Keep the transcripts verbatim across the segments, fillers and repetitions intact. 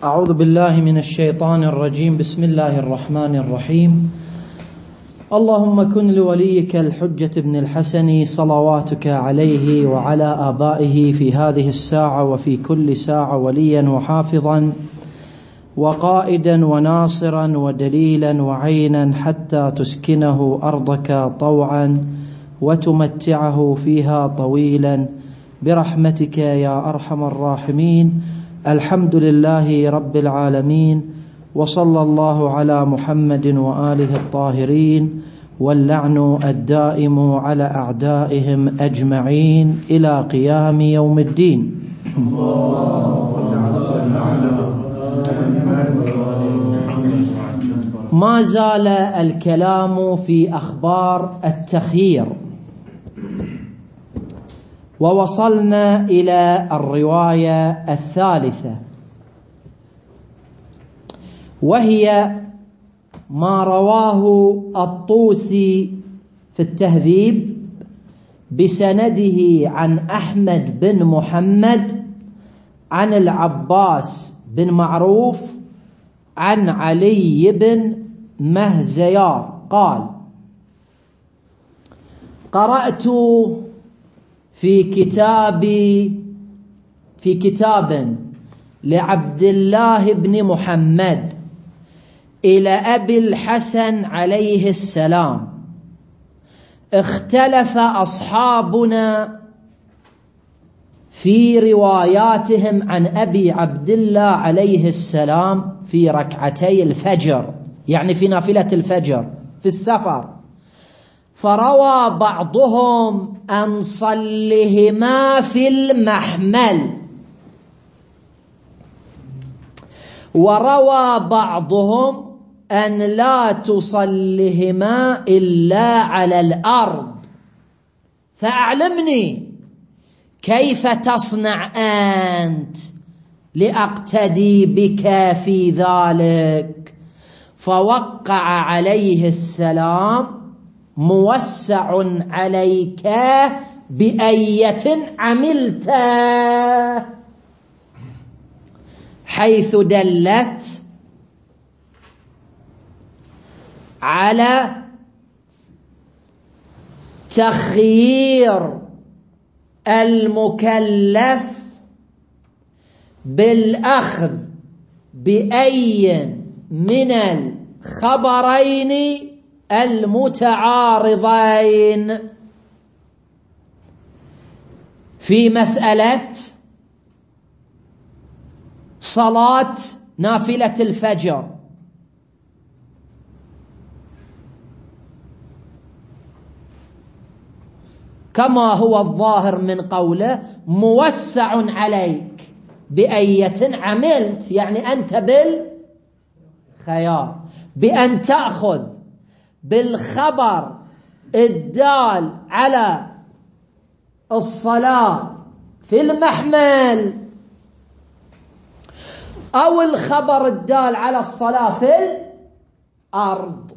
أعوذ بالله من الشيطان الرجيم. بسم الله الرحمن الرحيم. اللهم كن لوليك الحجة بن الحسن صلواتك عليه وعلى آبائه في هذه الساعة وفي كل ساعة وليا وحافظا وقائدا وناصرا ودليلا وعينا حتى تسكنه أرضك طوعا وتمتعه فيها طويلا برحمتك يا أرحم الراحمين. الحمد لله رب العالمين، وصلى الله على محمد وآله الطاهرين، واللعن الدائم على أعدائهم أجمعين إلى قيام يوم الدين. ما زال الكلام في أخبار التخيير، ووصلنا إلى الرواية الثالثة، وهي ما رواه الطوسي في التهذيب بسنده عن أحمد بن محمد عن العباس بن معروف عن علي بن مهزيار قال: قرأت في كتاب في كتاب لعبد الله بن محمد إلى أبي الحسن عليه السلام، اختلف أصحابنا في رواياتهم عن أبي عبد الله عليه السلام في ركعتي الفجر، يعني في نافلة الفجر في السفر، فروى بعضهم أن صلهما في المحمل، وروى بعضهم أن لا تصلهما إلا على الأرض. فأعلمني كيف تصنع أنت لأقتدي بك في ذلك. فوقع عليه السلام: موسع عليك بأية عملت، حيث دلت على تخيير المكلف بالأخذ بأي من الخبرين المتعارضين في مسألة صلاة نافلة الفجر، كما هو الظاهر من قوله: موسع عليك بأية عملت، يعني أنت بالخيار بأن تأخذ بالخبر الدال على الصلاة في المحمل أو الخبر الدال على الصلاة في الأرض،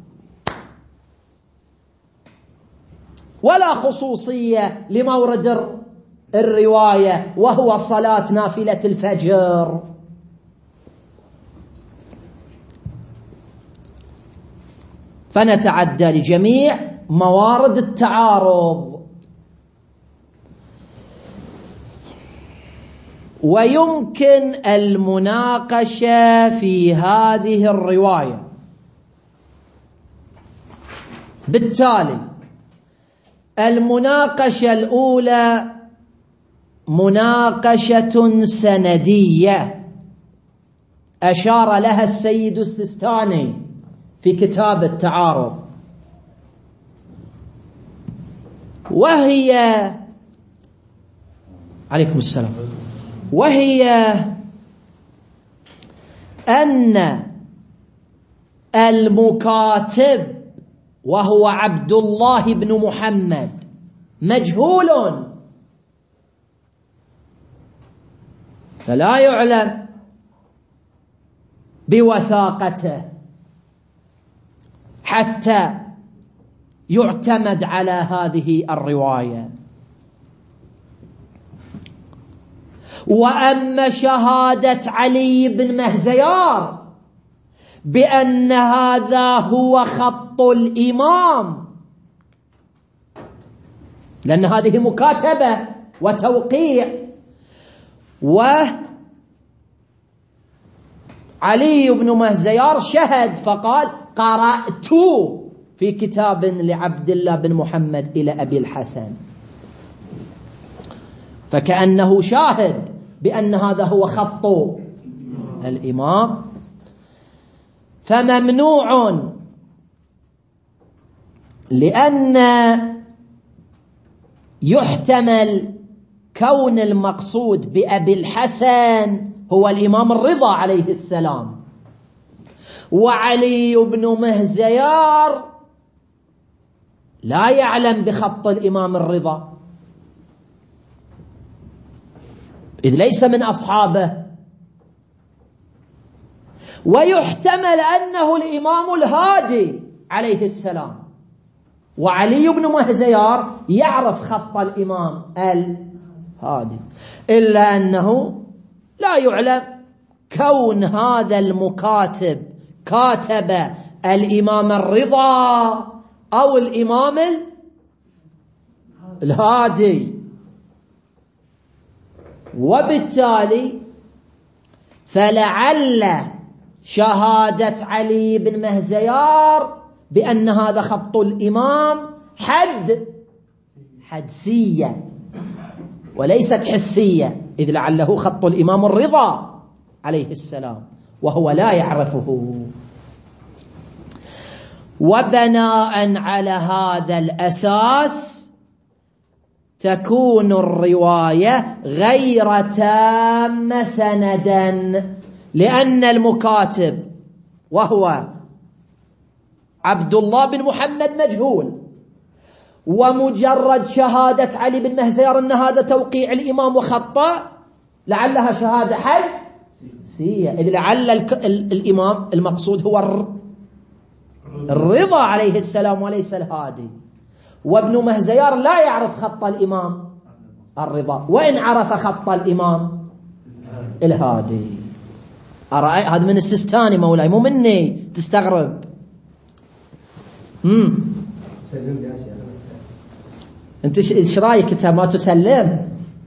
ولا خصوصية لمورد الرواية وهو صلاة نافلة الفجر. فنتعدى لجميع موارد التعارض. ويمكن المناقشة في هذه الرواية. بالتالي المناقشة الأولى مناقشة سندية أشار لها السيد السيستاني في كتاب التعارض، وهي عليكم السلام وهي أن المكاتب وهو عبد الله بن محمد مجهول، فلا يعلم بوثاقته حتى يعتمد على هذه الرواية. وأما شهادة علي بن مهزيار بأن هذا هو خط الإمام، لأن هذه مكاتبة وتوقيع، وعلي بن مهزيار شهد فقال قرأت في كتاب لعبد الله بن محمد إلى أبي الحسن، فكأنه شاهد بأن هذا هو خط الإمام. فممنوع، لأن يحتمل كون المقصود بأبي الحسن هو الإمام الرضا عليه السلام، وعلي بن مهزيار لا يعلم بخط الإمام الرضا إذ ليس من أصحابه، ويحتمل أنه الإمام الهادي عليه السلام، وعلي بن مهزيار يعرف خط الإمام الهادي، إلا أنه لا يعلم كون هذا المكاتب كاتب الإمام الرضا أو الإمام الهادي. وبالتالي فلعل شهادة علي بن مهزيار بأن هذا خط الإمام حد حدسية وليست حسية، إذ لعله خط الإمام الرضا عليه السلام وهو لا يعرفه. وبناء على هذا الأساس تكون الرواية غير تامة سندا، لأن المكاتب وهو عبد الله بن محمد مجهول، ومجرد شهادة علي بن مهزيار أن هذا توقيع الإمام وخطأ لعلها شهادة حد سيئة، إذ لعل الإمام المقصود هو الرضا عليه السلام وليس الهادي، وابن مهزيار لا يعرف خط الإمام الرضا، وإن عرف خط الإمام الهادي. أرأي هذا من السستاني مولاي مو مني تستغرب. امم انت ايش رايك انت ما تسلم؟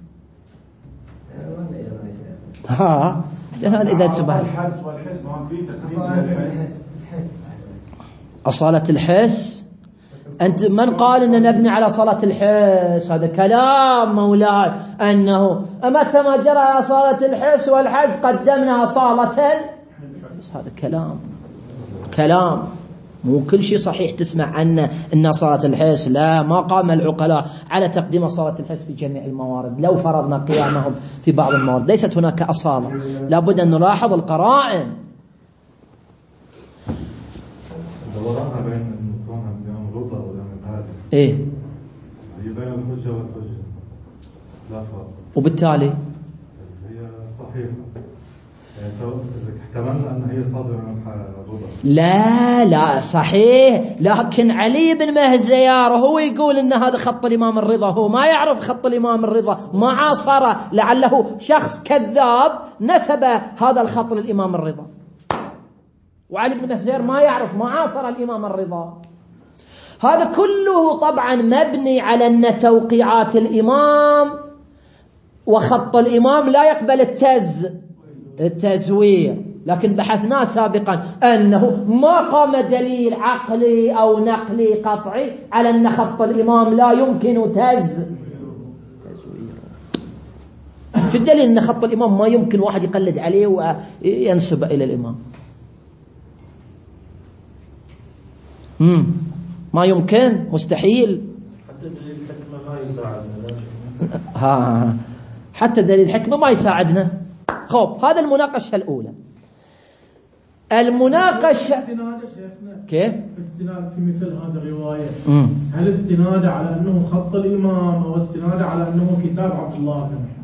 ها عشان اذا انتبه الحس والحس ما في تقديم أصالة الحس. أنت من قال أن نبني على صلاة الحس؟ هذا كلام مولاي، أنه متى ما جرى صلاة الحس والحس قدمنا صالة الحس. هذا كلام كلام مو كل شيء صحيح تسمع أن أن صلاة الحس. لا، ما قام العقلاء على تقديم صلاة الحس في جميع الموارد، لو فرضنا قيامهم في بعض الموارد ليست هناك أصالة. لابد أن نلاحظ القرائن. دورنا بين المكون بين الرضا والإمام الهادي. إيه. هي بين الحجة والحجة. لا فرق. وبالتالي هي صحيحة. يعني سواء احتملنا أن هي صادرة من الرضا. لا لا صحيح، لكن علي بن مهزيار هو يقول إن هذا خط الإمام الرضا، هو ما يعرف خط الإمام الرضا، ما عاصره، لعله شخص كذاب نسب هذا الخط للإمام الرضا. وعلي بن مهزيار ما يعرف، ما عاصر الإمام الرضا. هذا كله طبعا مبني على أن توقيعات الإمام وخط الإمام لا يقبل التز التزوير، لكن بحثنا سابقا أنه ما قام دليل عقلي أو نقلي قطعي على أن خط الإمام لا يمكن تز تزوير. في الدليل أن خط الإمام ما يمكن واحد يقلد عليه وينسب إلى الإمام. مم. ما يمكن، مستحيل. حتى دليل الحكمة ما يساعدنا. ها حتى دليل الحكمة ما يساعدنا. خب هذا المناقشة الأولى. المناقشة استناد شيخنا كيف؟ استناد في مثل هذه الرواية، مم. هل استناد على أنه خط الإمام أو استناد على أنه كتاب عبد الله بن محمد؟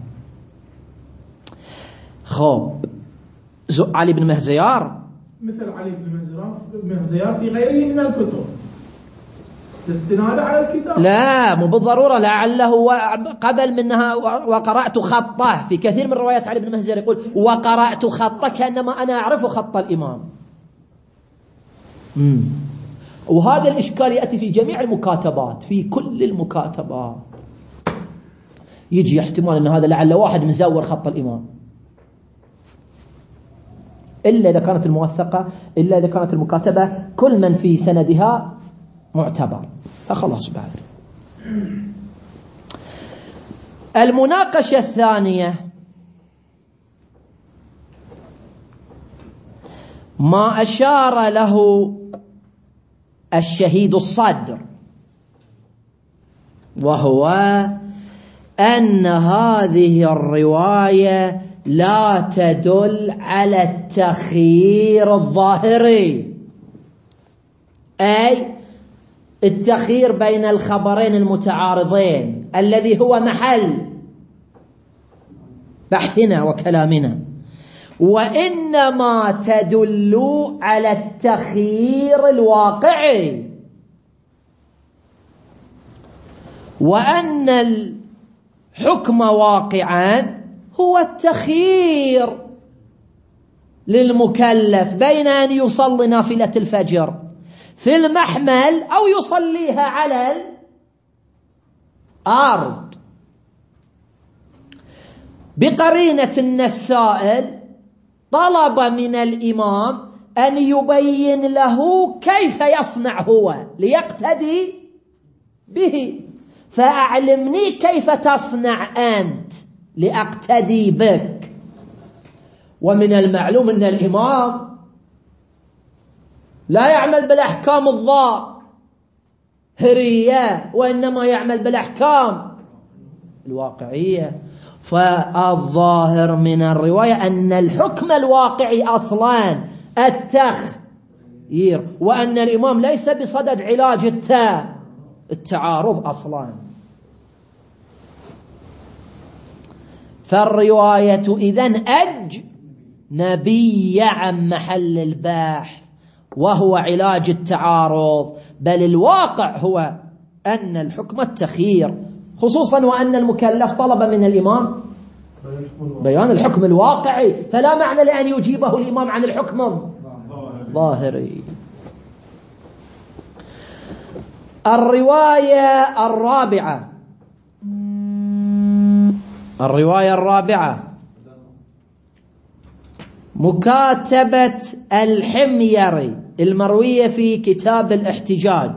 خب علي بن مهزيار مثل علي بن مهزيار في غيره من الكتب استنادا على الكتاب. لا مو بالضرورة، لعله قبل منها وقرأت خطه. في كثير من روايات علي بن مهزر يقول وقرأت خطه، كأنما أنا أعرف خط الإمام. مم. وهذا الإشكال يأتي في جميع المكاتبات، في كل المكاتبات يجي احتمال أن هذا لعل واحد مزور خط الإمام، إلا إذا كانت الموثقة، إلا إذا كانت المكاتبة كل من في سندها معتبر، فخلاص بعد. المناقشة الثانية ما أشار له الشهيد الصدر، وهو أن هذه الرواية لا تدل على التخيير الظاهري، أي التخيير بين الخبرين المتعارضين الذي هو محل بحثنا وكلامنا، وإنما تدل على التخيير الواقعي، وأن الحكم واقعا هو التخيير للمكلف بين أن يصلي نافلة الفجر في المحمل أو يصليها على الأرض، بقرينة أن السائل طلب من الإمام أن يبين له كيف يصنع هو ليقتدي به، فأعلمني كيف تصنع أنت لأقتدي بك. ومن المعلوم أن الإمام لا يعمل بالأحكام الظاهرية، وإنما يعمل بالأحكام الواقعية. فالظاهر من الرواية أن الحكم الواقعي أصلا التخيير، وأن الإمام ليس بصدد علاج التعارض أصلا. فالرواية إذن أجنبية عن محل البحث وهو علاج التعارض، بل الواقع هو أن الحكم التخيير، خصوصا وأن المكلف طلب من الإمام بيان الحكم الواقعي، فلا معنى لأن يجيبه الإمام عن الحكم الظاهري. الرواية الرابعة الرواية الرابعة مكاتبة الحميري المروية في كتاب الاحتجاج،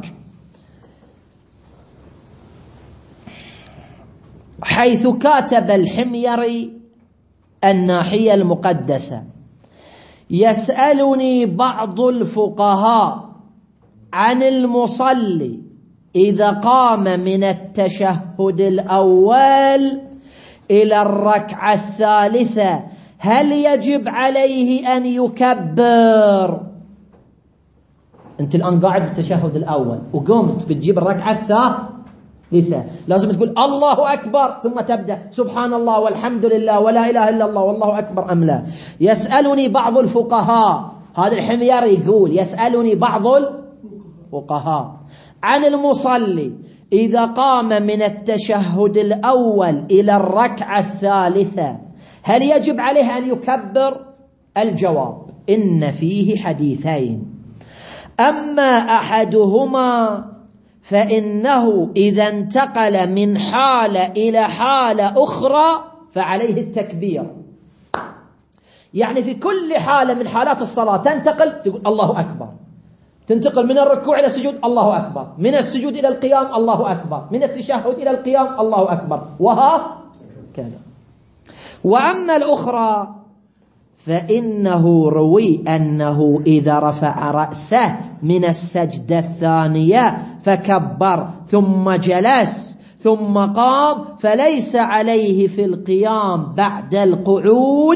حيث كاتب الحميري الناحية المقدسة: يسألني بعض الفقهاء عن المصلي إذا قام من التشهد الأول إلى الركعة الثالثة هل يجب عليه أن يكبر؟ أنت الآن قاعد بالتشهد الأول وقمت بتجيب الركعة الثالثة، لازم تقول الله أكبر ثم تبدأ سبحان الله والحمد لله ولا إله إلا الله والله أكبر أم لا؟ يسألني بعض الفقهاء، هذا الحميري يقول يسألني بعض الفقهاء عن المصلي إذا قام من التشهد الأول إلى الركعة الثالثة هل يجب عليه أن يكبر؟ الجواب: إن فيه حديثين، أما أحدهما فإنه إذا انتقل من حالة إلى حالة أخرى فعليه التكبير، يعني في كل حالة من حالات الصلاة تنتقل تقول الله أكبر، تنتقل من الركوع إلى السجود الله أكبر، من السجود إلى القيام الله أكبر، من التشهد إلى القيام الله أكبر، وهكذا. وأما الأخرى فإنه روي أنه إذا رفع رأسه من السجدة الثانية فكبر ثم جلس ثم قام فليس عليه في القيام بعد القعود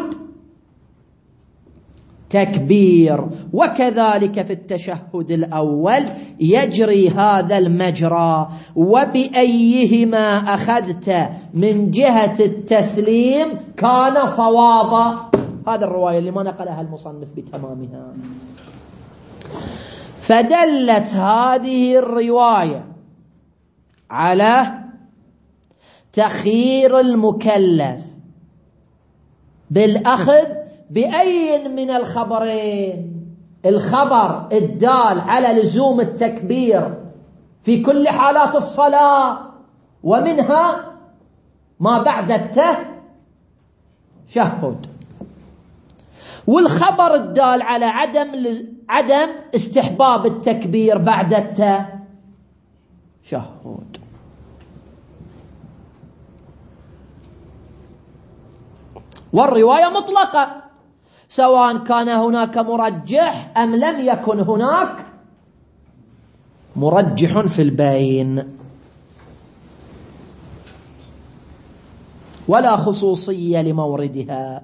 تكبير، وكذلك في التشهد الأول يجري هذا المجرى، وبأيهما أخذت من جهة التسليم كان صوابا. هذا الرواية اللي ما نقلها المصنف بتمامها. فدلت هذه الرواية على تخيير المكلف بالأخذ بأي من الخبرين: الخبر الدال على لزوم التكبير في كل حالات الصلاة، ومنها ما بعد التشهد، والخبر الدال على عدم عدم استحباب التكبير بعد التشهد. والرواية مطلقة سواء كان هناك مرجح أم لم يكن هناك مرجح في البين، ولا خصوصية لموردها.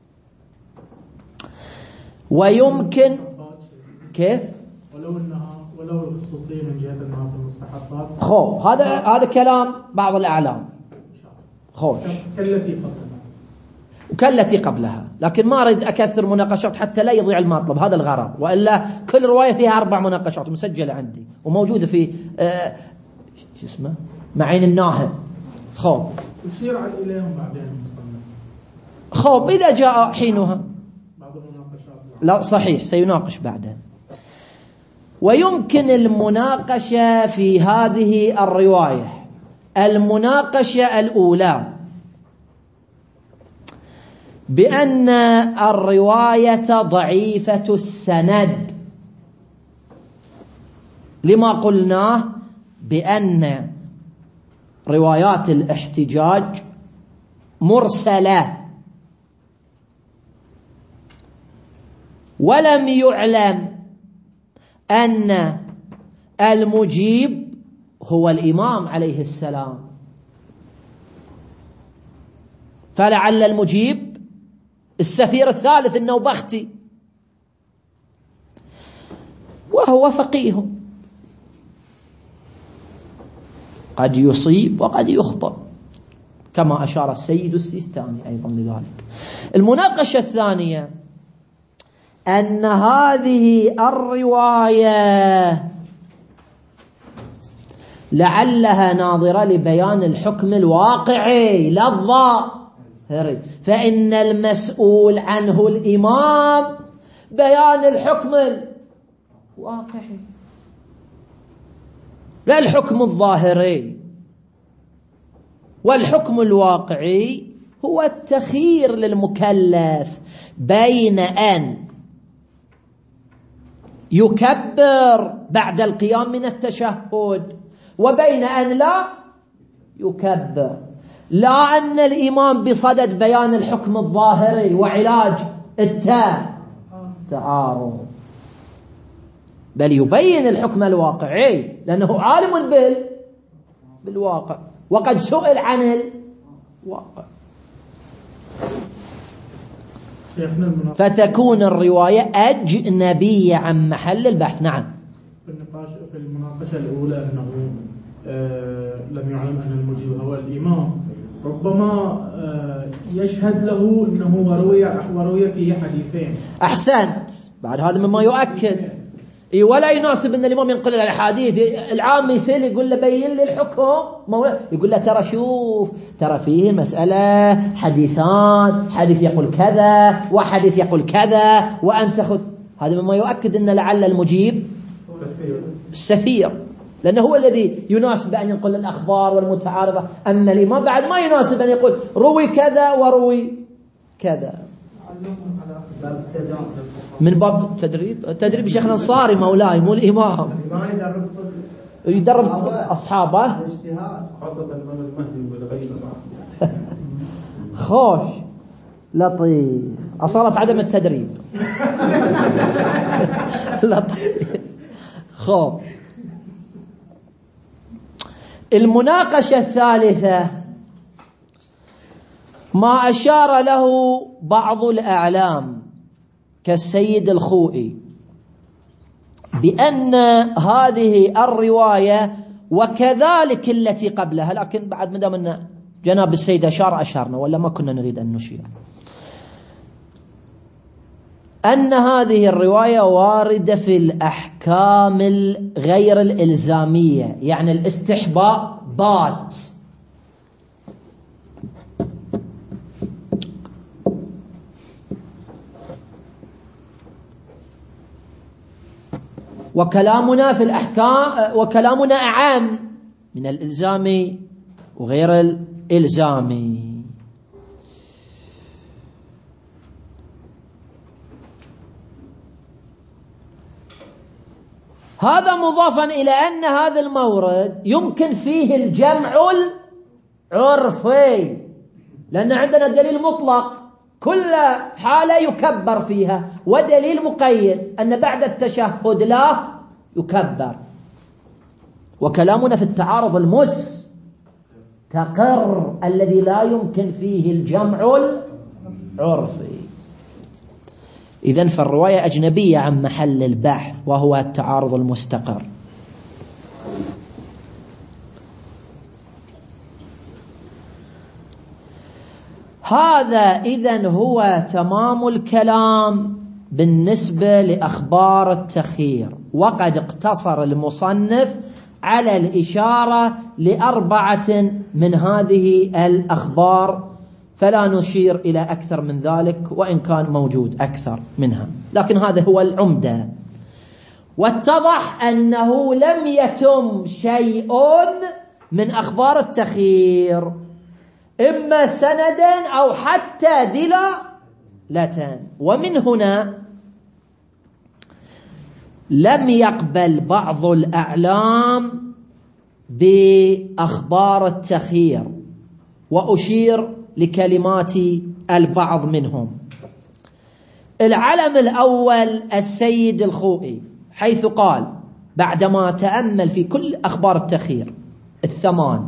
ويمكن كيف ولو انها ولو الخصوصيه من جهه انها في المستحقات. خو هذا هذا كلام بعض الاعلام. خوش كالتي قبلها وكالتي قبلها، لكن ما اريد اكثر مناقشات حتى لا يضيع المطلب، هذا الغرض، والا كل روايه فيها اربع مناقشات مسجله عندي وموجوده في آه شو اسمه معين الناهب. خو يشير على اليهم بعدين المصنف. خو اذا جاء حينها بعض المناقشات لا صحيح سيناقش بعدين. ويمكن المناقشة في هذه الرواية. المناقشة الأولى بأن الرواية ضعيفة السند لما قلناه بأن روايات الاحتجاج مرسلة، ولم يعلم أن المجيب هو الإمام عليه السلام، فلعل المجيب السفير الثالث النوبختي، وهو فقيه قد يصيب وقد يخطئ كما أشار السيد السيستاني أيضا لذلك. المناقشة الثانية أن هذه الرواية لعلها ناظرة لبيان الحكم الواقعي لا الظاهري، فإن المسؤول عنه الإمام بيان الحكم الواقعي لا الحكم الظاهري. والحكم الواقعي هو التخيير للمكلف بين أن يكبر بعد القيام من التشهد وبين أن لا يكبر، لا أن الإمام بصدد بيان الحكم الظاهري وعلاج التعارض، بل يبين الحكم الواقعي لأنه عالم بال بالواقع وقد سئل عن الواقع، فتكون الرواية أجنبية عن محل البحث. نعم. في النقاش في المناقشة الأولى أنه آه لم يعلم أن المجيب هو الإمام، ربما آه يشهد له أنه وروي وروي فيه حديثين. أحسنت، بعد هذا مما يؤكد إيه ولا يناسب أن الإمام ينقل الحديث. العام يسأل يقول له بين لي الحكم، يقول له ترى شوف ترى فيه مسألة حديثان، حديث يقول كذا وحديث يقول كذا وأنت خذ. هذا مما يؤكد أن لعل المجيب السفير، لأنه هو الذي يناسب أن ينقل الأخبار والمتعارضة، أما الإمام بعد ما يناسب أن يقول روي كذا وروي كذا. من باب التدريب، التدريب شيخنا الأنصاري مولاي مو الإمام، يدرب أصحابه خاصة الإمام المهدي والغيب. خوش لطيف، أصالة عدم التدريب. لطيف خوف. المناقشة الثالثة ما أشار له بعض الأعلام كالسيد الخوئي بأن هذه الرواية وكذلك التي قبلها، لكن بعد ما دام أن جناب السيد أشار أشارنا ولا ما كنا نريد أن نشير، أن هذه الرواية واردة في الأحكام غير الإلزامية، يعني الاستحباب ضاد. وكلامنا في الأحكام وكلامنا أعام من الإلزام وغير الإلزام. هذا مضافا إلى أن هذا المورد يمكن فيه الجمع العرفي، لأن عندنا دليل مطلق كل حالة يكبر فيها، ودليل مقيد أن بعد التشهد لا يكبر. وكلامنا في التعارض المستقر الذي لا يمكن فيه الجمع العرفي. إذن فالرواية أجنبية عن محل البحث وهو التعارض المستقر. هذا إذن هو تمام الكلام بالنسبة لأخبار التخيير، وقد اقتصر المصنف على الإشارة لأربعة من هذه الأخبار، فلا نشير إلى أكثر من ذلك وإن كان موجود أكثر منها، لكن هذا هو العمدة. واتضح أنه لم يتم شيء من أخبار التخيير إما سندا أو حتى دلالة، ومن هنا لم يقبل بعض الأعلام بأخبار التخيير، وأشير لكلمات البعض منهم. العلم الأول السيد الخوئي، حيث قال بعدما تأمل في كل أخبار التخيير الثمان: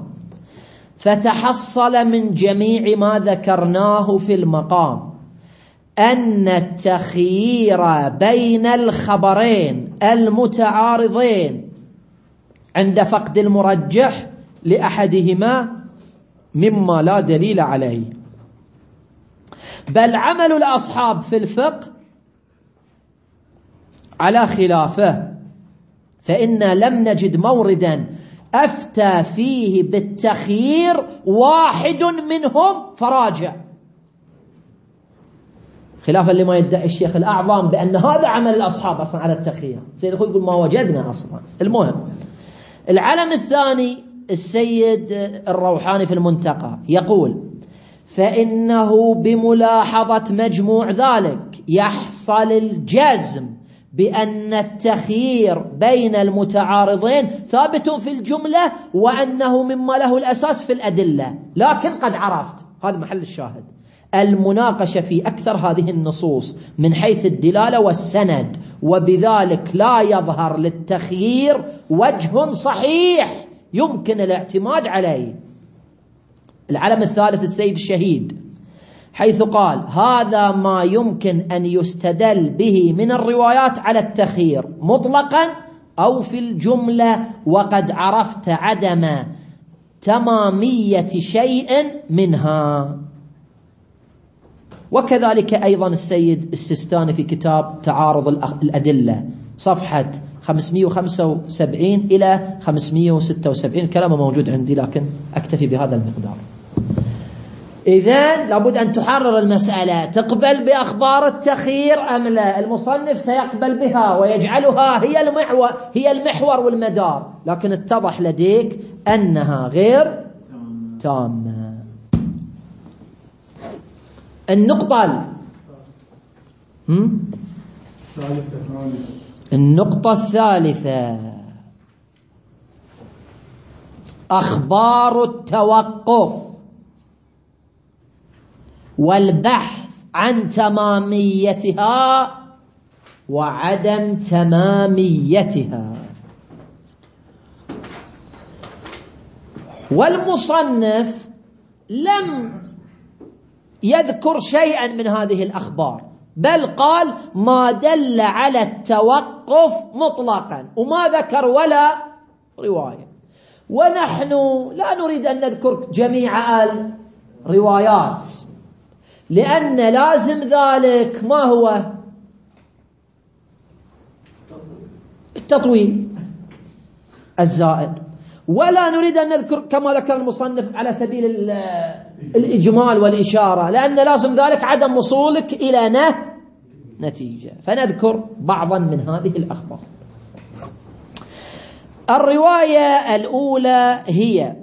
فتحصل من جميع ما ذكرناه في المقام أن التخيير بين الخبرين المتعارضين عند فقد المرجح لأحدهما مما لا دليل عليه، بل عمل الأصحاب في الفقه على خلافه، فإنا لم نجد موردا أفتى فيه بالتخيير واحد منهم فراجع، خلافا لما يدعي الشيخ الأعظم بأن هذا عمل الأصحاب أصلا على التخيير. سيد أخوي يقول ما وجدنا أصلا. المهم، العلم الثاني السيد الروحاني في المنتقى يقول: فإنه بملاحظة مجموع ذلك يحصل الجزم بأن التخيير بين المتعارضين ثابت في الجملة، وأنه مما له الأساس في الأدلة، لكن قد عرفت، هذا محل الشاهد، المناقشة في أكثر هذه النصوص من حيث الدلالة والسند، وبذلك لا يظهر للتخيير وجه صحيح يمكن الاعتماد عليه. العلم الثالث السيد الشهيد، حيث قال: هذا ما يمكن أن يستدل به من الروايات على التخيير مطلقا أو في الجملة، وقد عرفت عدم تمامية شيء منها. وكذلك أيضا السيد السيستاني في كتاب تعارض الأدلة صفحة خمسمئة وخمسة وسبعين إلى خمسمئة وستة وسبعين، كلامه موجود عندي لكن أكتفي بهذا المقدار. إذن لابد أن تحرر المسألة، تقبل بأخبار التخيير أم لا؟ المصنف سيقبل بها ويجعلها هي المحور هي المحور والمدار، لكن اتضح لديك أنها غير تامة. النقطة هم؟ النقطة الثالثة أخبار التوقف والبحث عن تماميتها وعدم تماميتها. والمصنف لم يذكر شيئا من هذه الأخبار، بل قال ما دل على التوقف مطلقا، وما ذكر ولا رواية. ونحن لا نريد أن نذكر جميع الروايات، لأن لازم ذلك ما هو؟ التطويل الزائد. ولا نريد أن نذكر كما ذكر المصنف على سبيل الإجمال والإشارة، لأن لازم ذلك عدم وصولك إلى نه نتيجة، فنذكر بعضا من هذه الأخبار. الرواية الأولى هي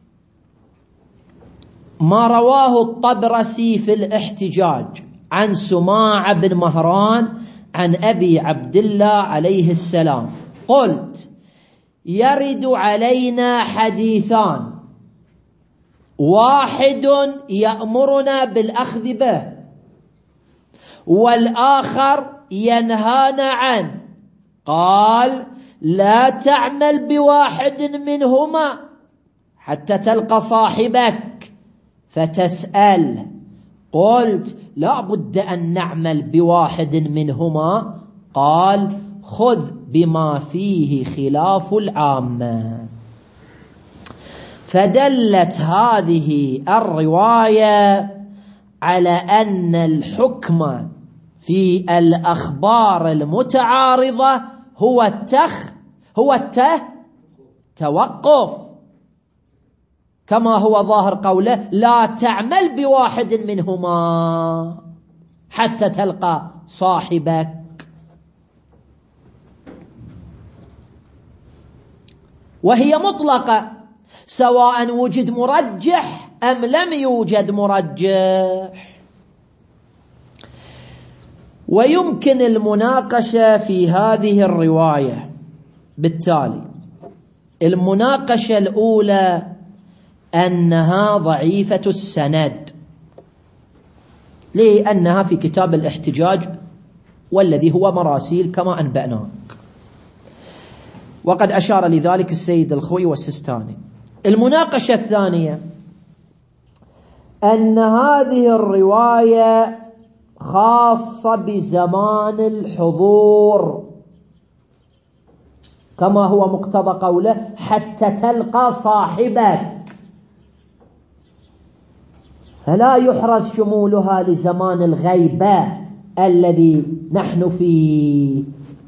ما رواه الطبرسي في الاحتجاج عن سماع بن مهران عن أبي عبد الله عليه السلام قلت: يرد علينا حديثان، واحد يأمرنا بالأخذ به والآخر ينهانا عنه. قال: لا تعمل بواحد منهما حتى تلقى صاحبك فتسأل. قلت: لا بد أن نعمل بواحد منهما. قال: خذ بما فيه خلاف العامة. فدلت هذه الرواية على أن الحكم في الأخبار المتعارضة هو التخ هو الته توقف، كما هو ظاهر قوله: لا تعمل بواحد منهما حتى تلقى صاحبك. وهي مطلقة سواء وجد مرجح أم لم يوجد مرجح. ويمكن المناقشة في هذه الرواية بالتالي: المناقشة الأولى أنها ضعيفة السند، لأنها في كتاب الاحتجاج والذي هو مراسيل كما أنبأناك، وقد أشار لذلك السيد الخوي والسستاني. المناقشة الثانية أن هذه الرواية خاصة بزمان الحضور، كما هو مقتضى قوله: حتى تلقى صاحبك، فلا يحرز شمولها لزمان الغيبة الذي نحن فيه.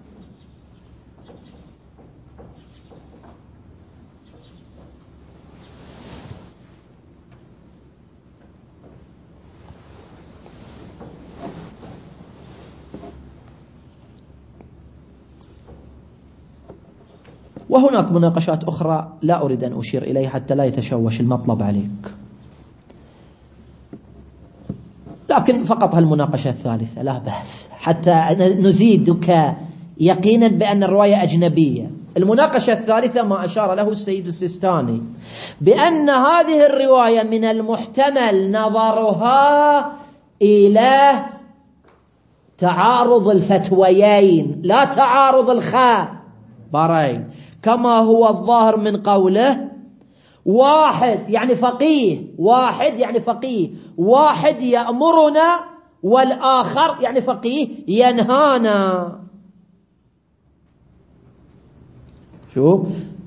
وهناك مناقشات أخرى لا أريد أن أشير إليها حتى لا يتشوش المطلب عليك، لكن فقط هالمناقشة الثالثة لا بأس حتى نزيدك يقينا بأن الرواية أجنبية. المناقشة الثالثة ما أشار له السيد السيستاني بأن هذه الرواية من المحتمل نظرها إلى تعارض الفتويين لا تعارض الخبرين، كما هو الظاهر من قوله: واحد يعني فقيه، واحد يعني فقيه، واحد يأمرنا والآخر يعني فقيه ينهانا. شوف،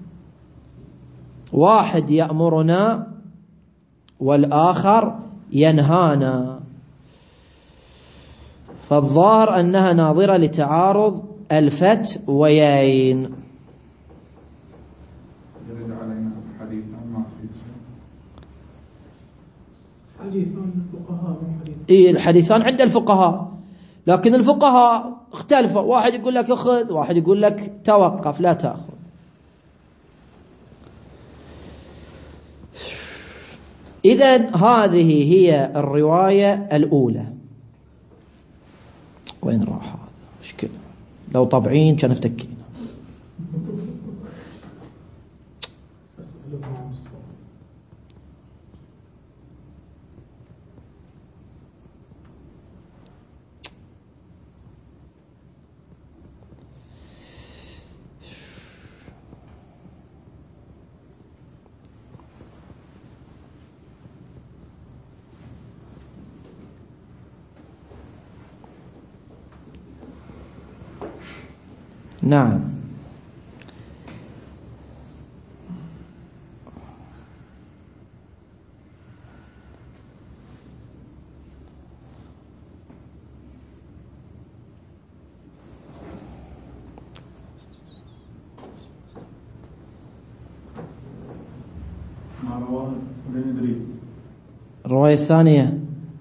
واحد يأمرنا والآخر ينهانا، فالظاهر أنها ناظرة لتعارض الفتويين. يرد علينا حديثان ما في حديثان الفقهاء وحديث إيه الحديثان عند الفقهاء، لكن الفقهاء اختلفوا، واحد يقول لك اخذ، واحد يقول لك توقف لا تأخذ. إذن هذه هي الرواية الأولى. وين راح هذا؟ مشكلة، لو طبعين كان افتكينا. نعم، بن إدريس. الرواية الثانية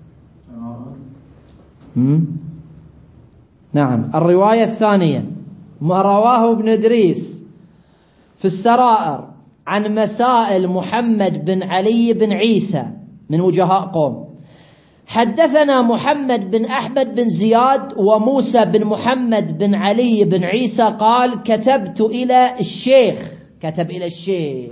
مم؟ نعم، الرواية الثانية ما رواه ابن إدريس في السرائر عن مسائل محمد بن علي بن عيسى من وجهاء قوم. حدثنا محمد بن أحمد بن زياد وموسى بن محمد بن علي بن عيسى قال كتبت إلى الشيخ، كتب إلى الشيخ،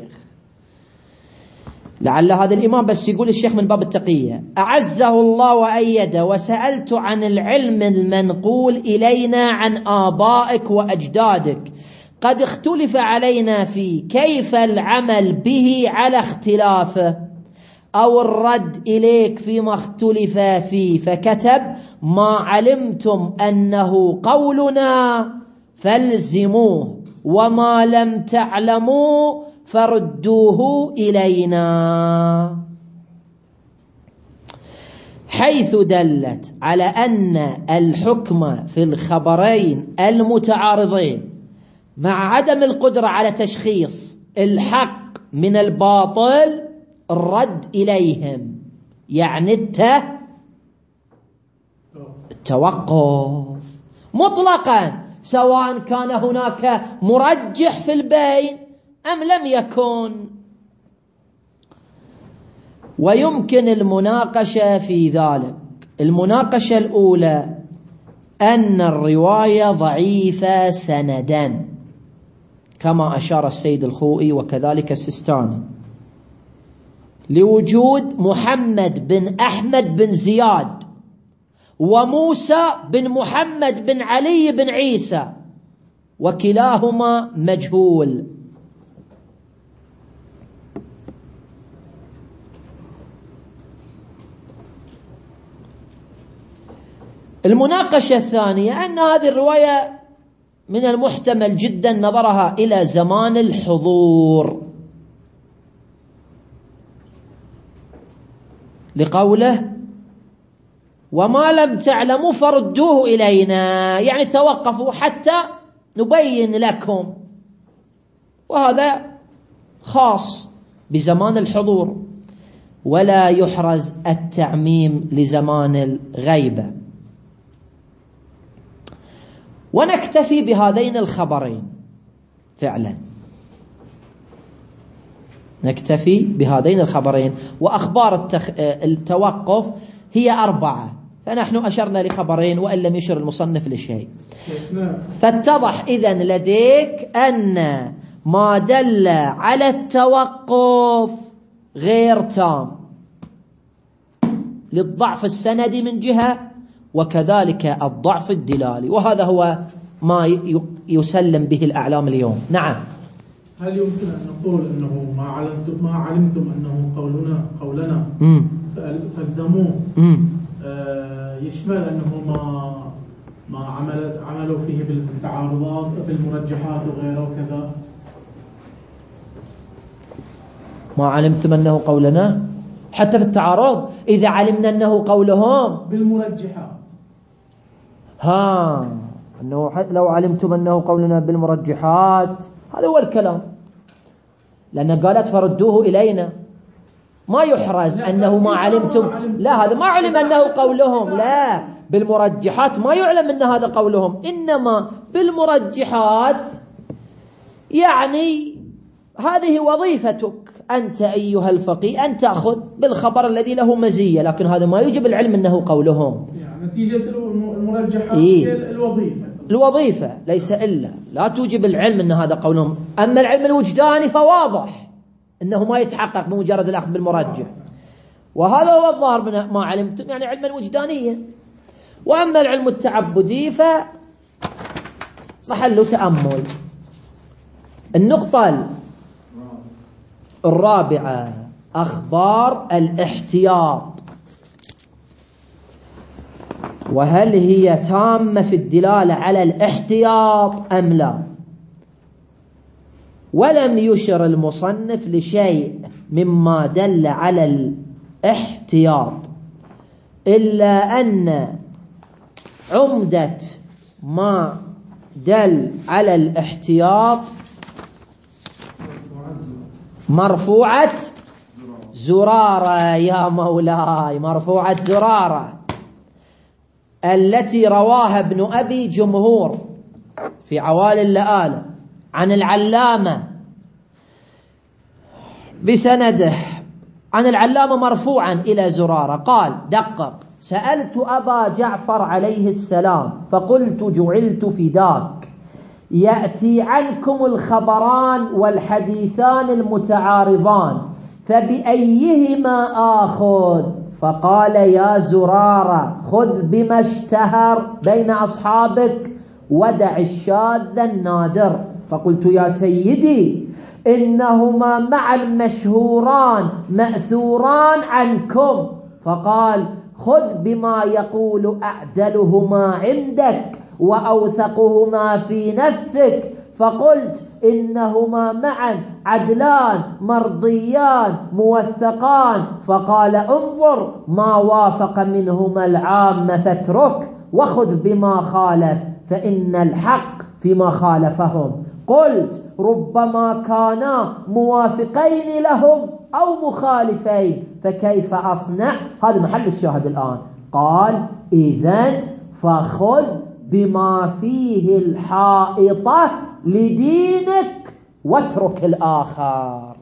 لعل هذا الإمام بس يقول الشيخ من باب التقية، أعزه الله وأيده، وسألت عن العلم المنقول إلينا عن آبائك وأجدادك، قد اختلف علينا فيه، كيف العمل به على اختلافه أو الرد إليك فيما اختلف فيه؟ فكتب ما علمتم أنه قولنا فالزموه، وما لم تعلموا فردوه إلينا، حيث دلت على أن الحكم في الخبرين المتعارضين مع عدم القدرة على تشخيص الحق من الباطل الرد إليهم، يعني الت... التوقف مطلقا، سواء كان هناك مرجح في البين أم لم يكن. ويمكن المناقشة في ذلك. المناقشة الأولى أن الرواية ضعيفة سندا كما أشار السيد الخوئي وكذلك السيستاني، لوجود محمد بن أحمد بن زياد وموسى بن محمد بن علي بن عيسى، وكلاهما مجهول. المناقشة الثانية أن هذه الرواية من المحتمل جدا نظرها إلى زمان الحضور، لقوله وما لم تعلموا فردوه إلينا، يعني توقفوا حتى نبين لكم، وهذا خاص بزمان الحضور، ولا يحرز التعميم لزمان الغيبة. ونكتفي بهذين الخبرين فعلا، نكتفي بهذين الخبرين. وأخبار التخ... التوقف هي أربعة، فنحن أشرنا لخبرين وإن لم يشر المصنف لشيء. فاتضح إذن لديك أن ما دل على التوقف غير تام للضعف السندي من جهة، وكذلك الضعف الدلالي، وهذا هو ما يسلم به الأعلام اليوم. نعم. هل يمكن أن نقول أنه ما علمتم ما علمتم أنه قولنا قولنا فالزموه آه يشمل أنه ما ما عمل عملوا فيه بالتعارضات بالمرجحات وغيره وكذا؟ ما علمتم أنه قولنا حتى في التعارض، إذا علمنا أنه قولهم بالمرجحات، ها أنه لو علمتم أنه قولنا بالمرجحات، هذا هو الكلام، لأن قالت فردوه إلينا، ما يحرز أنه ما علمتم، لا هذا ما علم أنه قولهم، لا بالمرجحات ما يعلم أن هذا قولهم، إنما بالمرجحات يعني هذه وظيفتك أنت أيها الفقيه أن تأخذ بالخبر الذي له مزية، لكن هذا ما يجب العلم أنه قولهم، يعني نتيجة المرجحات إيه؟ الوظيفة الوظيفة ليس إلا، لا توجب العلم أن هذا قولهم. أما العلم الوجداني فواضح أنه ما يتحقق بمجرد الأخذ بالمرجح، وهذا هو الظاهر من ما علمتم، يعني علما وجدانيا. وأما العلم التعبدي فمحل تأمل. النقطة الرابعة أخبار الاحتياط، وهل هي تامة في الدلالة على الاحتياط أم لا؟ ولم يشر المصنف لشيء مما دل على الاحتياط، إلا أن عمدة ما دل على الاحتياط مرفوعة زرارة يا مولاي، مرفوعة زرارة التي رواها ابن أبي جمهور في عوالي اللآلة عن العلامة بسنده عن العلامة مرفوعا إلى زرارة قال: دقق: سألت أبا جعفر عليه السلام فقلت: جعلت فداك، يأتي عنكم الخبران والحديثان المتعارضان، فبأيهما آخذ؟ فقال: يا زرارة، خذ بما اشتهر بين أصحابك ودع الشاذ النادر. فقلت: يا سيدي، إنهما معا مشهوران مأثوران عنكم. فقال: خذ بما يقول أعدلهما عندك وأوثقهما في نفسك. فقلت: إنهما معا عدلان مرضيان موثقان. فقال: انظر ما وافق منهما العام فاترك، وخذ بما خالف، فإن الحق فيما خالفهم. قلت: ربما كانا موافقين لهم أو مخالفين، فكيف أصنع؟ هذا محل الشاهد الآن. قال: إذن فخذ بما فيه الحائطة لدينك واترك الآخر.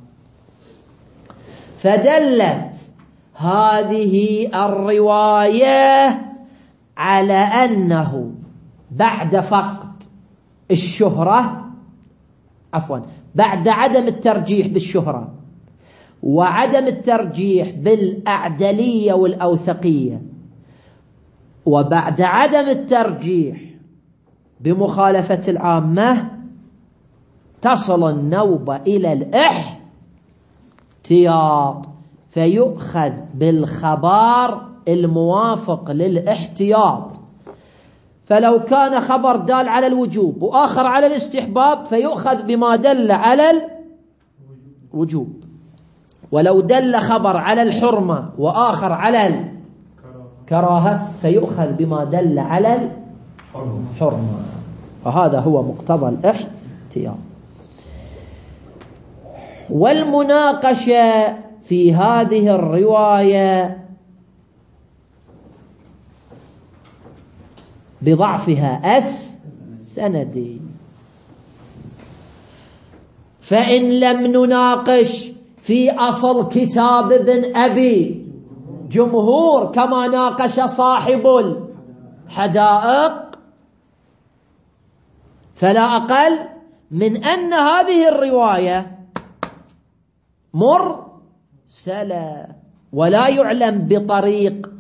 فدلت هذه الرواية على أنه بعد فقد الشهرة، عفوا بعد عدم الترجيح بالشهرة وعدم الترجيح بالأعدلية والأوثقية، وبعد عدم الترجيح بمخالفة العامة، تصل النوبة إلى الاحتياط، فيؤخذ بالخبر الموافق للاحتياط. فلو كان خبر دال على الوجوب وآخر على الاستحباب فيؤخذ بما دل على الوجوب، ولو دل خبر على الحرمة وآخر على الكراهة فيؤخذ بما دل على الحرمة. فهذا هو مقتضى الاحتياط. والمناقشة في هذه الرواية بضعفها السندي. فإن لم نناقش في أصل كتاب ابن أبي جمهور كما ناقش صاحب الحدائق، فلا أقل من أن هذه الرواية مرسلة، ولا يعلم بطريق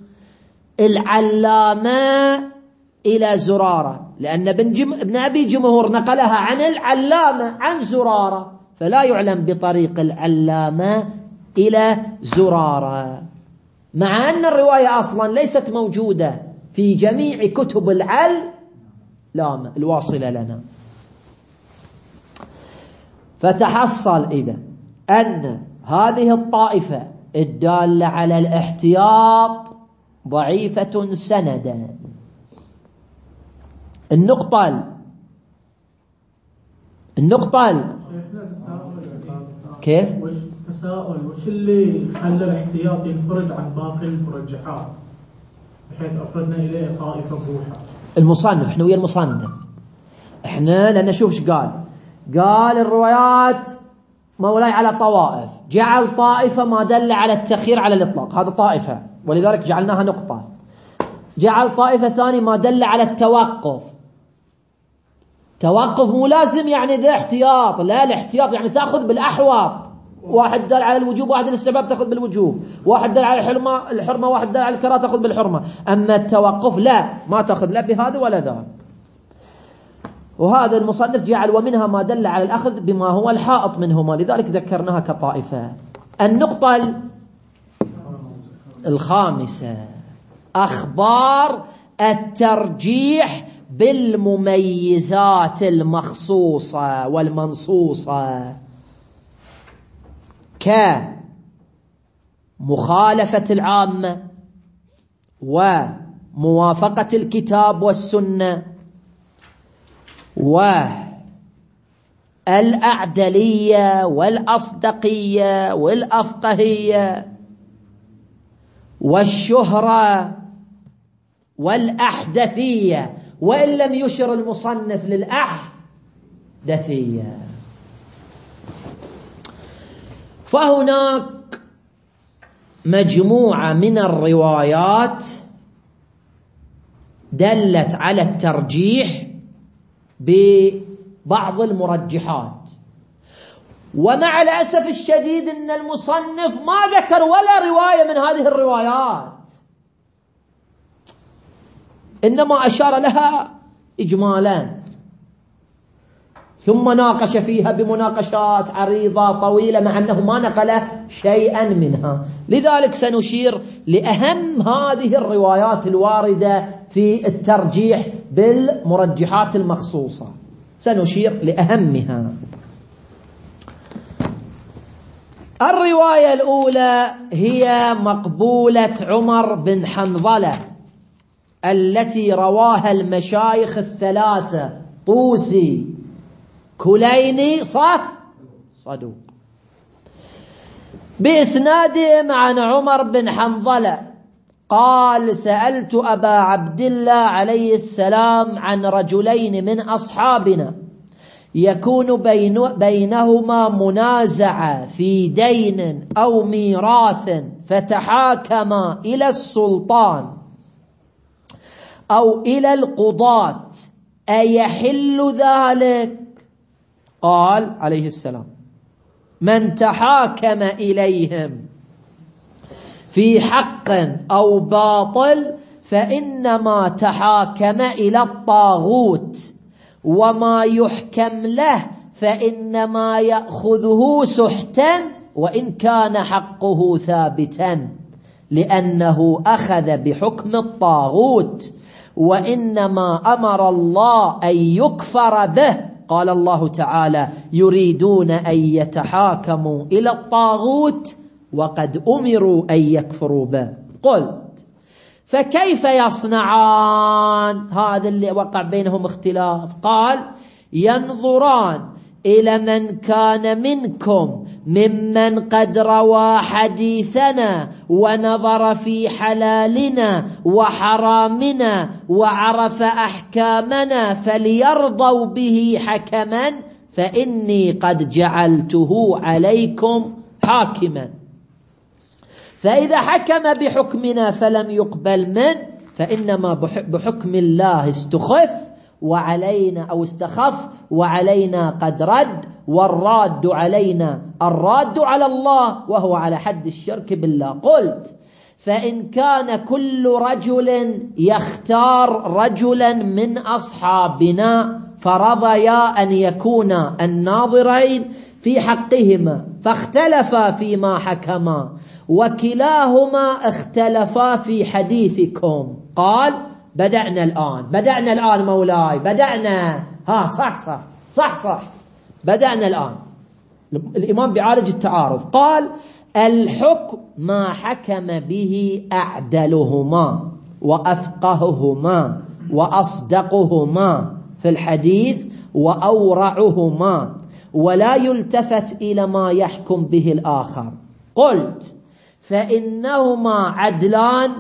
العلامة إلى زرارة، لأن ابن, جم... ابن أبي جمهور نقلها عن العلامة عن زرارة، فلا يعلم بطريق العلامة إلى زرارة، مع أن الرواية أصلا ليست موجودة في جميع كتب العلامة الواصلة لنا. فتحصل إذا أن هذه الطائفة الدالة على الاحتياط ضعيفة سندا. النقطة النقطة كيف؟ وش تساؤل وش اللي خلى الاحتياط ينفرد عن باقي المرجحات بحيث أفردنا إليه طائفة بروحة؟ المصنف، احنا ويا المصنف، احنا لأن نشوف ايش قال. قال الروايات مولاي على طوائف، جعل طائفة ما دل على التخيير على الإطلاق، هذا طائفة ولذلك جعلناها نقطة. جعل طائفة ثانية ما دل على التوقف. توقف مو لازم يعني ذا احتياط، لا، الاحتياط يعني تأخذ بالأحوط، واحد دل على الوجوب واحد الاستحباب تأخذ بالوجوب، واحد دل على الحرمة الحرمة واحد دل على الكراهة تأخذ بالحرمة. أما التوقف لا، ما تأخذ لا بهذا ولا ذاك. وهذا المصنف جعل ومنها ما دل على الأخذ بما هو الحائط منهما، لذلك ذكرناها كطائفة. النقطة الخامسة أخبار الترجيح بالمميزات المخصوصة والمنصوصة كمخالفة العامة وموافقة الكتاب والسنة والأعدلية والأصدقية والأفقهية والشهرة والأحدثية، وإن لم يشر المصنف للأحدثية. فهناك مجموعة من الروايات دلت على الترجيح ببعض المرجحات، ومع الأسف الشديد أن المصنف ما ذكر ولا رواية من هذه الروايات، إنما أشار لها إجمالا، ثم ناقش فيها بمناقشات عريضة طويلة مع أنه ما نقل شيئا منها. لذلك سنشير لأهم هذه الروايات الواردة في الترجيح بالمرجحات المخصوصة، سنشير لأهمها. الرواية الأولى هي مقبولة عمر بن حنظلة التي رواها المشايخ الثلاثة طوسي كليني صح صدوق، بإسنادهم عن عمر بن حنظلة قال: سألت أبا عبد الله عليه السلام عن رجلين من أصحابنا يكون بين بينهما منازعة في دين أو ميراث فتحاكما إلى السلطان أو إلى القضاة، أيحل ذلك؟ قال عليه السلام: من تحاكم إليهم في حق أو باطل فإنما تحاكم إلى الطاغوت، وما يحكم له فإنما يأخذه سحتا وإن كان حقه ثابتا، لأنه أخذ بحكم الطاغوت، وإنما أمر الله أن يكفر به. قال الله تعالى: يريدون أن يتحاكموا إلى الطاغوت وقد أمروا أن يكفروا به. قلت: فكيف يصنعان؟ هذا اللي وقع بينهم اختلاف. قال: ينظران إلى من كان منكم ممن قد روى حديثنا ونظر في حلالنا وحرامنا وعرف أحكامنا فليرضوا به حكما، فإني قد جعلته عليكم حاكما، فإذا حكم بحكمنا فلم يقبل منه فإنما بحكم الله استخف وعلينا أو استخف وعلينا قد رد، والراد علينا الراد على الله وهو على حد الشرك بالله. قلت: فإن كان كل رجل يختار رجلا من أصحابنا فرضيا أن يكونا الناظرين في حقهما فاختلفا فيما حكما وكلاهما اختلفا في حديثكم. قال: بدأنا الآن بدأنا الآن مولاي بدأنا ها صح صح صح صح بدأنا الآن. الإمام بيعالج التعارض. قال: الحكم ما حكم به أعدلهما وأفقههما وأصدقهما في الحديث وأورعهما، ولا يلتفت إلى ما يحكم به الآخر. قلت: فإنهما عدلان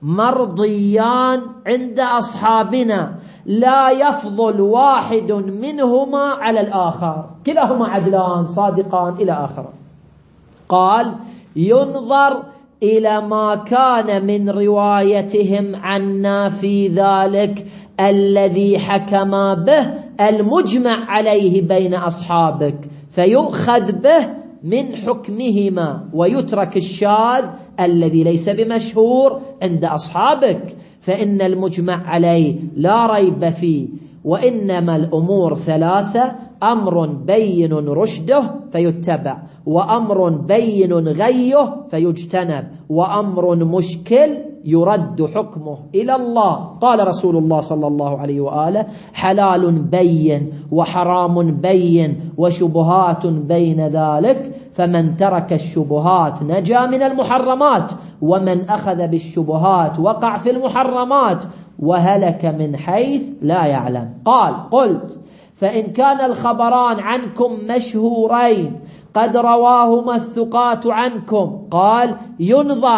مرضيان عند أصحابنا لا يفضل واحد منهما على الآخر، كلاهما عدلان صادقان إلى آخره. قال: ينظر إلى ما كان من روايتهم عنا في ذلك الذي حكم به المجمع عليه بين أصحابك فيؤخذ به من حكمهما ويترك الشاذ الذي ليس بمشهور عند أصحابك، فإن المجمع عليه لا ريب فيه، وإنما الأمور ثلاثة: أمر بين رشده فيتبع، وأمر بين غيه فيجتنب، وأمر مشكل يرد حكمه إلى الله. قال رسول الله صلى الله عليه وآله: حلال بين وحرام بين وشبهات بين ذلك، فمن ترك الشبهات نجا من المحرمات، ومن أخذ بالشبهات وقع في المحرمات وهلك من حيث لا يعلم. قال: قلت: فإن كان الخبران عنكم مشهورين قد رواهما الثقات عنكم. قال: ينظر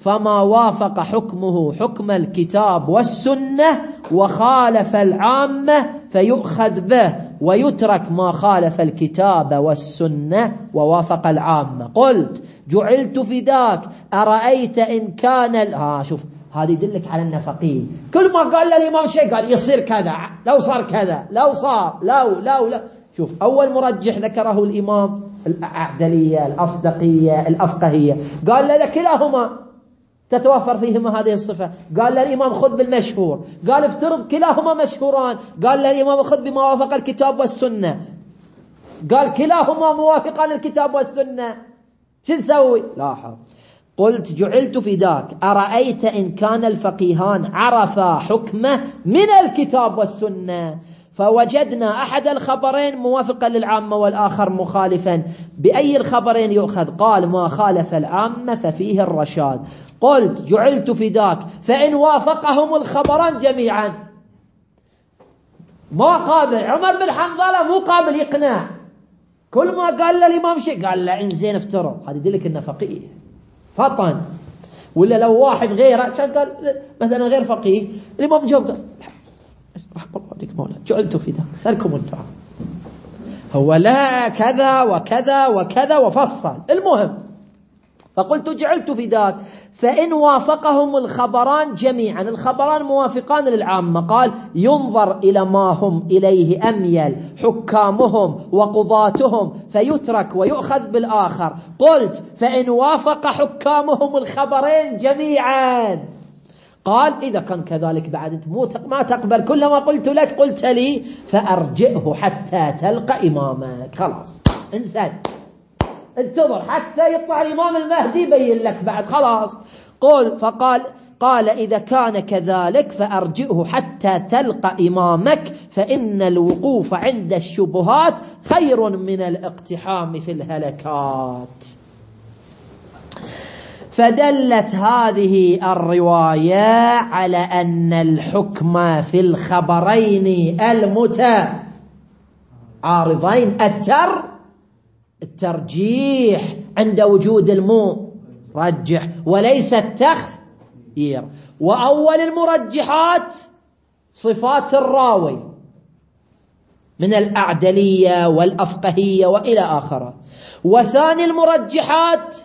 فما وافق حكمه حكم الكتاب والسنة وخالف العامة فيؤخذ به، ويترك ما خالف الكتاب والسنة ووافق العامة. قلت جعلت فداك أرأيت إن كان ال... ها شوف هذه يدلك على أنه فقيه. كل ما قال الإمام شيء قال يصير كذا، لو صار كذا، لو صار لو لو لو شوف أول مرجح ذكره الإمام الأعدلية الأصدقية الأفقهية، قال له كلاهما تتوفر فيهما هذه الصفة. قال للإمام خذ بالمشهور، قال افترض كلاهما مشهوران، قال للإمام خذ بما وافق الكتاب والسنة، قال كلاهما موافقان الكتاب والسنة، شو نسوي؟ لاحظ قلت جعلت فداك أرأيت إن كان الفقيهان عرفا حكمه من الكتاب والسنة فوجدنا أحد الخبرين موافقا للعامة والآخر مخالفا، بأي الخبرين يؤخذ؟ قال ما خالف العامة ففيه الرشاد. قلت جعلت فداك فإن وافقهم الخبران جميعا، ما قابل عمر بن حنظلة مو قابل يقنع، كل ما قال له الإمام شيء قال له إن زين افترض، هذا يدلك إنه فقيه فطن. ولا لو واحد غيره كان قال مثلا غير فقيه، الإمام جاوب قال رحمه الله عليك مولانا جعلت فداك سألكم الدعاء، هو لا كذا وكذا وكذا وفصل. المهم فقلت جعلت فداك فإن وافقهم الخبران جميعا، الخبران موافقان للعامة، قال ينظر إلى ما هم إليه أميل حكامهم وقضاتهم فيترك ويؤخذ بالآخر. قلت فإن وافق حكامهم الخبرين جميعا، قال إذا كان كذلك بعد أنت مو ما تقبل كل ما قلت لك قلت لي فأرجئه حتى تلقى إمامك، خلاص انسان انتظر حتى يطلع الإمام المهدي يبين لك بعد، خلاص. قل فقال قال إذا كان كذلك فأرجئه حتى تلقى إمامك فإن الوقوف عند الشبهات خير من الاقتحام في الهلكات. فدلت هذه الرواية على أن الحكم في الخبرين المتعارضين التر الترجيح عند وجود المرجح وليس التخيير. وأول المرجحات صفات الراوي من الأعدلية والأفقهية وإلى آخره، وثاني المرجحات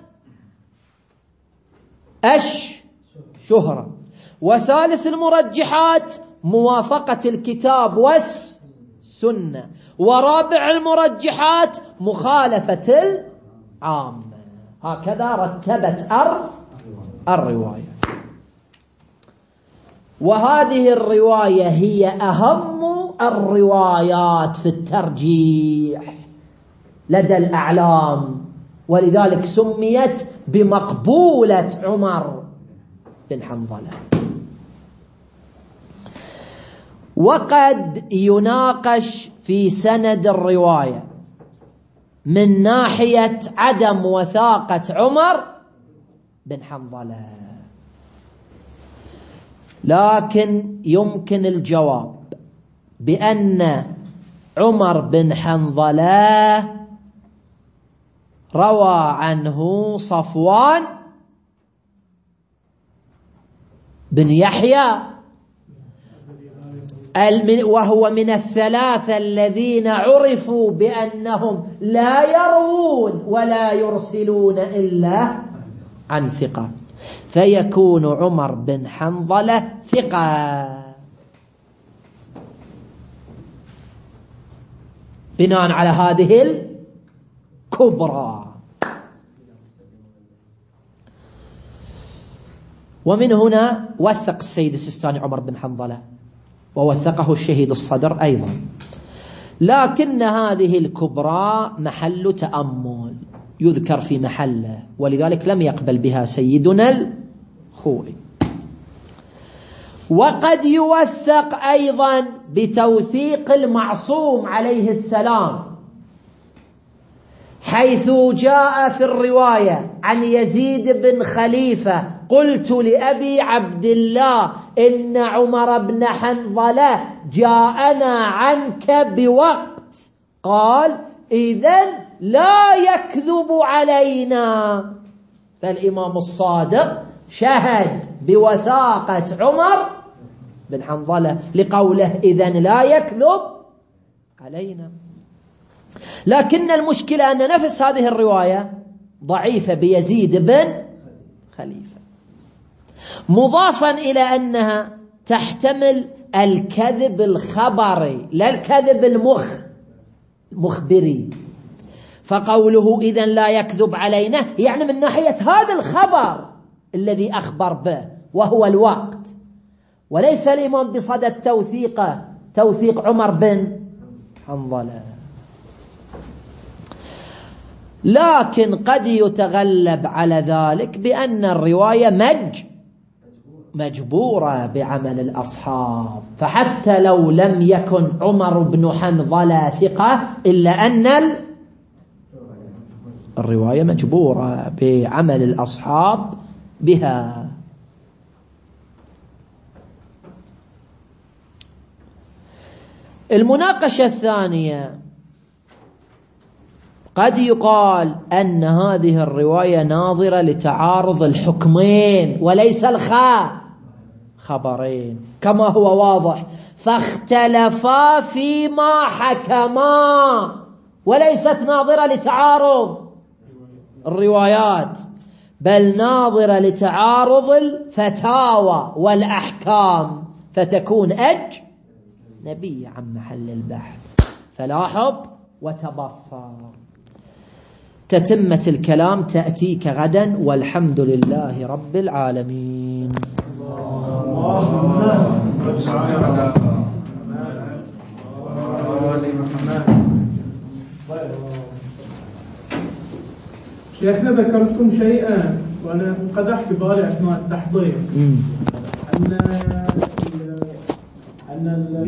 الشهرة، وثالث المرجحات موافقة الكتاب والسنة، ورابع المرجحات مخالفة العامة. هكذا رتبت الرواية، وهذه الرواية هي أهم الروايات في الترجيح لدى الأعلام، ولذلك سميت بمقبولة عمر بن حنظلة. وقد يناقش في سند الرواية من ناحية عدم وثاقة عمر بن حنظلة، لكن يمكن الجواب بأن عمر بن حنظلة روى عنه صفوان بن يحيى وهو من الثلاثة الذين عرفوا بأنهم لا يروون ولا يرسلون إلا عن ثقة، فيكون عمر بن حنظلة ثقة بناء على هذه الكبرى. ومن هنا وثق السيد السيستاني عمر بن حنظلة ووثقه الشهيد الصدر أيضا، لكن هذه الكبرى محل تأمل يذكر في محله، ولذلك لم يقبل بها سيدنا الخوئي. وقد يوثق أيضا بتوثيق المعصوم عليه السلام، حيث جاء في الرواية عن يزيد بن خليفة قلت لأبي عبد الله إن عمر بن حنظلة جاءنا عنك بوقت، قال إذن لا يكذب علينا. فالإمام الصادق شهد بوثاقة عمر بن حنظلة لقوله إذن لا يكذب علينا. لكن المشكلة أن نفس هذه الرواية ضعيفة بيزيد بن خليفة، مضافا إلى أنها تحتمل الكذب الخبري لا الكذب المخ المخبري. فقوله إذن لا يكذب علينا يعني من ناحية هذا الخبر الذي أخبر به وهو الوقت، وليس الإمام بصدد توثيقه توثيق عمر بن حنظلة. لكن قد يتغلب على ذلك بأن الرواية مج مجبورة بعمل الأصحاب، فحتى لو لم يكن عمر بن حنظلة ثقة إلا أن الرواية مجبورة بعمل الأصحاب بها. المناقشة الثانية، قد يقال أن هذه الرواية ناظرة لتعارض الحكمين وليس الخا خبرين كما هو واضح، فاختلفا فيما حكما، وليست ناظرة لتعارض الروايات بل ناظرة لتعارض الفتاوى والأحكام، فتكون أج نبي عن محل البحث. فلاحظ وتبصر. تتمة الكلام تأتيك غدا، والحمد لله رب العالمين. شيخنا ذكرتم شيئا وأنا انقدح في بالي أثناء التحضير، أن أن